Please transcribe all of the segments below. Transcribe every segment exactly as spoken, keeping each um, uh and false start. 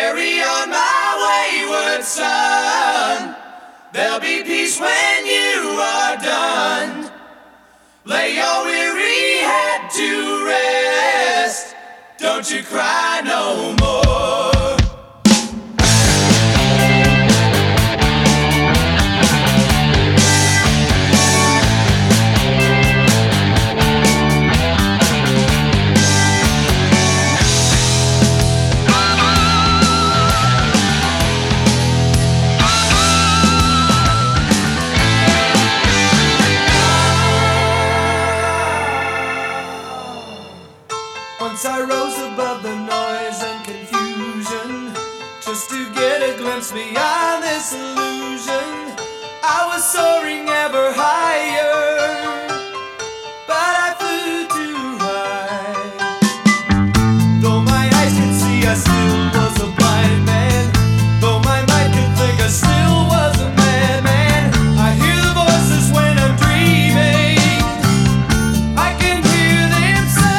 Carry on, my wayward son. There'll be peace when you are done. Lay your weary head to rest. Don't you cry no more. Once I rose above the noise and confusion, just to get a glimpse beyond this illusion. I was soaring ever higher, but I flew too high. Though my eyes could see, I still was a blind man. Though my mind could think, I still was a madman. I hear the voices when I'm dreaming. I can hear them say,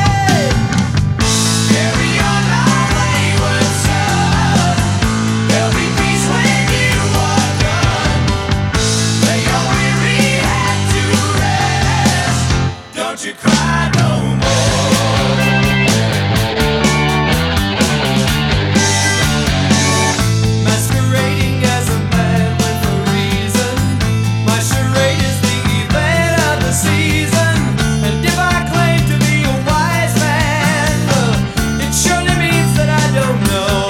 don't you cry no more. Masquerading as a man with a reason. My charade is the event of the season. And if I claim to be a wise man, uh, it surely means that I don't know.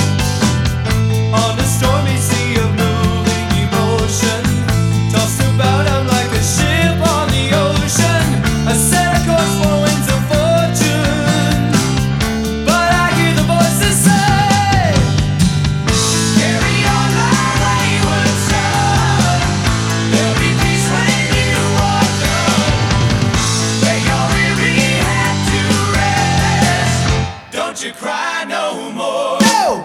On a stormy sea of moving emotion, tossed about I'm like a ship on the ocean. I set a course for winds of fortune, but I hear the voices say, carry on, my wayward son. There'll be peace when you are done. Lay your weary head to rest. Don't you cry no more. no!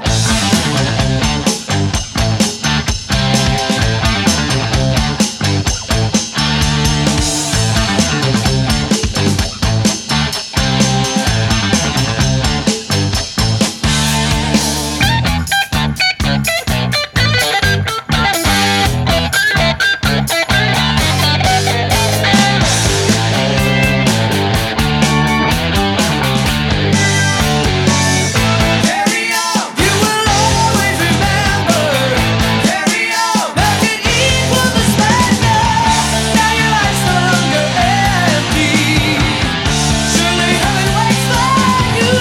Carry on, You will always remember, carry on. nothing equals the splendor. Now your life's no longer empty. Surely heaven waits for you.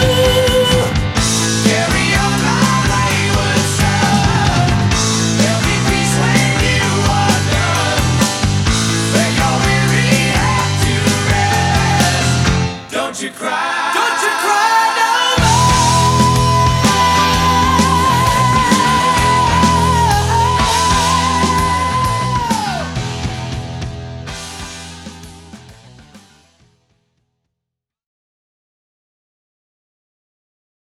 Carry on, my wayward son. There'll be peace when you are done. Lay your weary head to rest. Don't you cry